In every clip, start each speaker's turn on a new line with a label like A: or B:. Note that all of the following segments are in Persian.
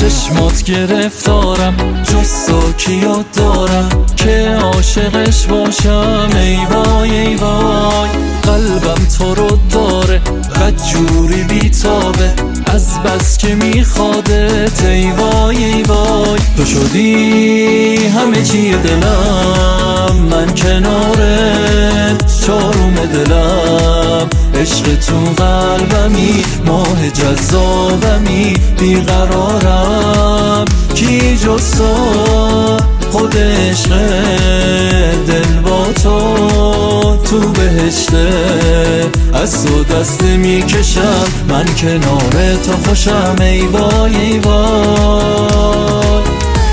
A: چشمات گرفتارم، جز ساکیات دارم که عاشقش باشم. ای وای ای وای، قلبم تو رو داره، بدجوری بیتابه از بس که میخوادت. ای وای ای وای، تو شدی همه چی دلم، من کنارت چاروم دلم. عشق تو قلبمی، ماه جذابمی، بیقرارم کی جز تو، خود عشق دل با تو بهشته. از تو دست میکشم، من کنار تو خوشم. ای وای ای وای.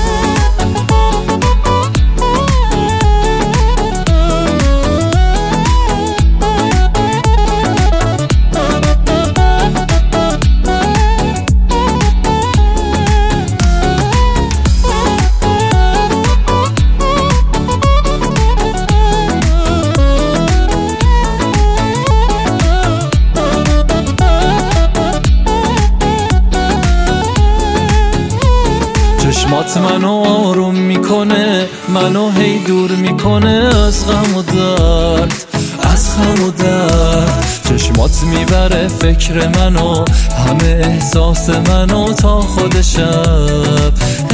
A: چشمات منو آروم میکنه، منو هی دور میکنه از غم و درد، از غم و درد. چشمات میبره فکر منو، همه احساس منو تا خود شب.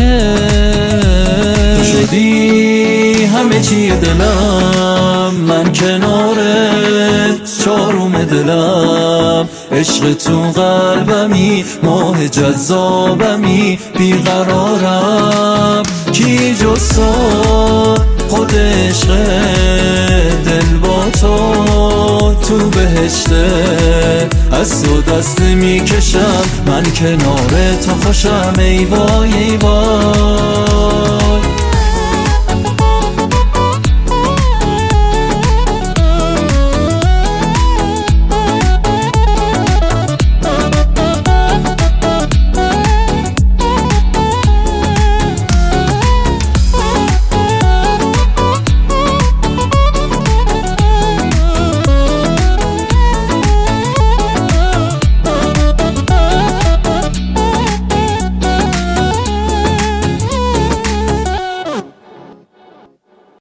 A: تو شدی همه چی دلم، من کنارت چاروم دلم. عشق تو قلبمی، ماه جذابمی، بیقرارم کی جز تو، خود عشق دل با تو بهشته. از تو دست میکشم، من کنار تو خوشم. ای وای ای وای.